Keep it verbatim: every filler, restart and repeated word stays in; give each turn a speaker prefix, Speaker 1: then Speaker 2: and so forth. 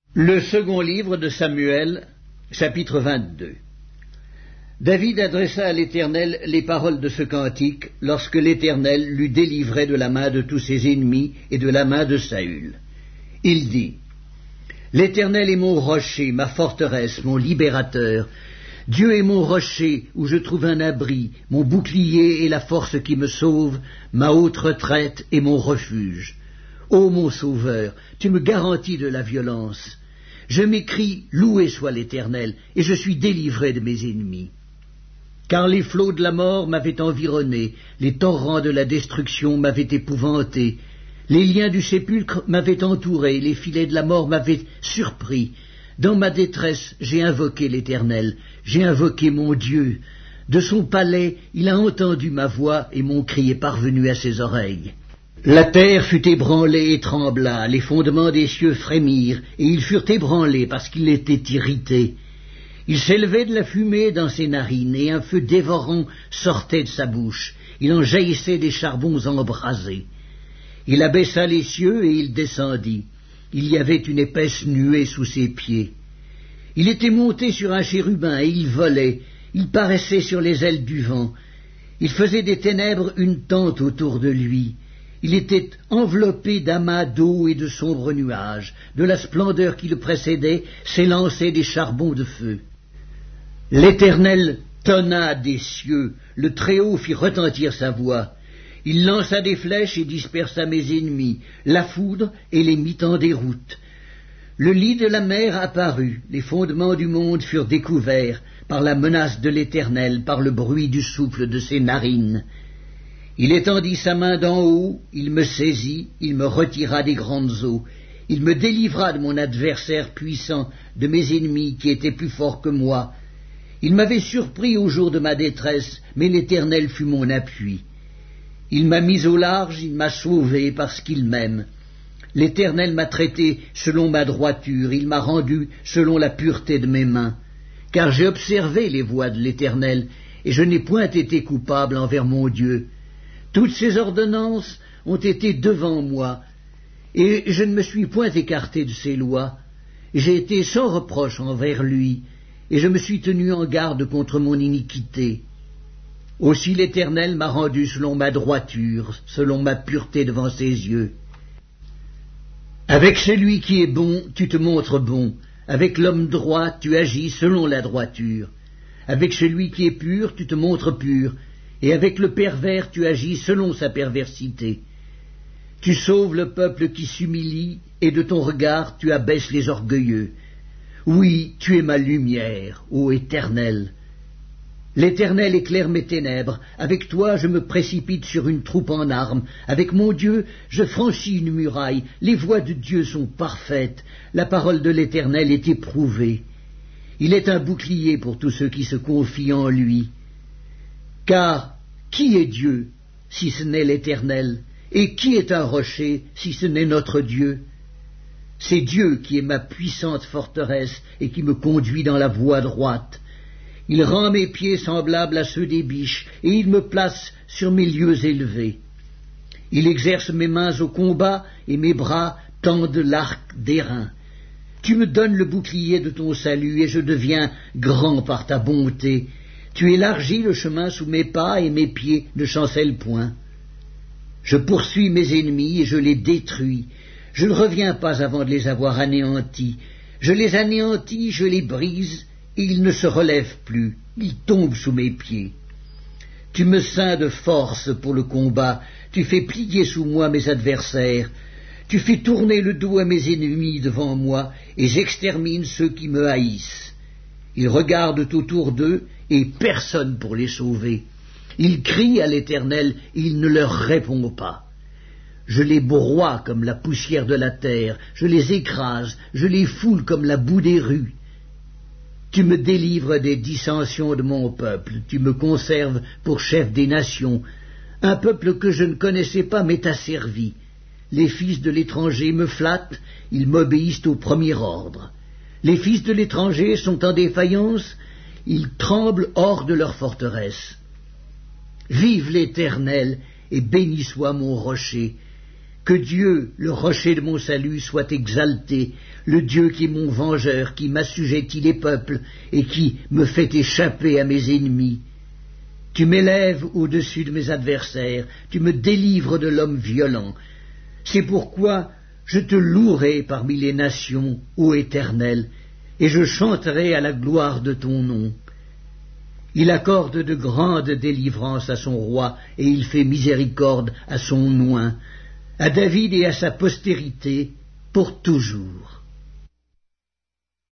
Speaker 1: Le second livre de Samuel, chapitre vingt-deux. David adressa à l'Éternel les paroles de ce cantique lorsque l'Éternel l'eut délivré de la main de tous ses ennemis et de la main de Saül. Il dit: L'Éternel est mon rocher, ma forteresse, mon libérateur. Dieu est mon rocher où je trouve un abri, mon bouclier et la force qui me sauve, ma haute retraite et mon refuge. Ô mon Sauveur, tu me garantis de la violence. Je m'écrie: loué soit l'Éternel, et je suis délivré de mes ennemis. Car les flots de la mort m'avaient environné, les torrents de la destruction m'avaient épouvanté, les liens du sépulcre m'avaient entouré, les filets de la mort m'avaient surpris. Dans ma détresse, j'ai invoqué l'Éternel, j'ai invoqué mon Dieu. De son palais, il a entendu ma voix, et mon cri est parvenu à ses oreilles. La terre fut ébranlée et trembla, les fondements des cieux frémirent, et ils furent ébranlés parce qu'il était irrité. Il s'élevait de la fumée dans ses narines, et un feu dévorant sortait de sa bouche. Il en jaillissait des charbons embrasés. Il abaissa les cieux et il descendit. Il y avait une épaisse nuée sous ses pieds. Il était monté sur un chérubin et il volait. Il paraissait sur les ailes du vent. Il faisait des ténèbres une tente autour de lui. Il était enveloppé d'amas d'eau et de sombres nuages. De la splendeur qui le précédait s'élançaient des charbons de feu. L'Éternel tonna des cieux, le Très-Haut fit retentir sa voix. Il lança des flèches et dispersa mes ennemis, la foudre et les mit en déroute. Le lit de la mer apparut, les fondements du monde furent découverts par la menace de l'Éternel, par le bruit du souffle de ses narines. Il étendit sa main d'en haut, il me saisit, il me retira des grandes eaux. Il me délivra de mon adversaire puissant, de mes ennemis qui étaient plus forts que moi. Il m'avait surpris au jour de ma détresse, mais l'Éternel fut mon appui. Il m'a mis au large, il m'a sauvé parce qu'il m'aime. L'Éternel m'a traité selon ma droiture, il m'a rendu selon la pureté de mes mains. Car j'ai observé les voies de l'Éternel, et je n'ai point été coupable envers mon Dieu. Toutes ses ordonnances ont été devant moi, et je ne me suis point écarté de ses lois. J'ai été sans reproche envers lui, et je me suis tenu en garde contre mon iniquité. Aussi l'Éternel m'a rendu selon ma droiture, selon ma pureté devant ses yeux. Avec celui qui est bon, tu te montres bon. Avec l'homme droit, tu agis selon la droiture. Avec celui qui est pur, tu te montres pur. Et avec le pervers, tu agis selon sa perversité. Tu sauves le peuple qui s'humilie, et de ton regard, tu abaisses les orgueilleux. Oui, tu es ma lumière, ô Éternel. L'Éternel éclaire mes ténèbres. Avec toi, je me précipite sur une troupe en armes. Avec mon Dieu, je franchis une muraille. Les voies de Dieu sont parfaites. La parole de l'Éternel est éprouvée. Il est un bouclier pour tous ceux qui se confient en lui. Car qui est Dieu, si ce n'est l'Éternel? Et qui est un rocher, si ce n'est notre Dieu? C'est Dieu qui est ma puissante forteresse et qui me conduit dans la voie droite. Il rend mes pieds semblables à ceux des biches, et il me place sur mes lieux élevés. Il exerce mes mains au combat, et mes bras tendent l'arc d'airain. Tu me donnes le bouclier de ton salut, et je deviens grand par ta bonté. Tu élargis le chemin sous mes pas, et mes pieds ne chancellent point. Je poursuis mes ennemis, et je les détruis. Je ne reviens pas avant de les avoir anéantis. Je les anéantis, je les brise, et ils ne se relèvent plus, ils tombent sous mes pieds. Tu me ceins de force pour le combat, tu fais plier sous moi mes adversaires, tu fais tourner le dos à mes ennemis devant moi, et j'extermine ceux qui me haïssent. Ils regardent autour d'eux, et personne pour les sauver. Ils crient à l'Éternel, et il ne leur répond pas. Je les broie comme la poussière de la terre, je les écrase, je les foule comme la boue des rues. Tu me délivres des dissensions de mon peuple, tu me conserves pour chef des nations. Un peuple que je ne connaissais pas m'est asservi. Les fils de l'étranger me flattent, ils m'obéissent au premier ordre. Les fils de l'étranger sont en défaillance, ils tremblent hors de leur forteresse. Vive l'Éternel, et béni soit mon rocher. Que Dieu, le rocher de mon salut, soit exalté, le Dieu qui est mon vengeur, qui m'assujettit les peuples et qui me fait échapper à mes ennemis. Tu m'élèves au-dessus de mes adversaires, tu me délivres de l'homme violent. C'est pourquoi je te louerai parmi les nations, ô Éternel, et je chanterai à la gloire de ton nom. Il accorde de grandes délivrances à son roi, et il fait miséricorde à son oint, à David et à sa postérité, pour toujours.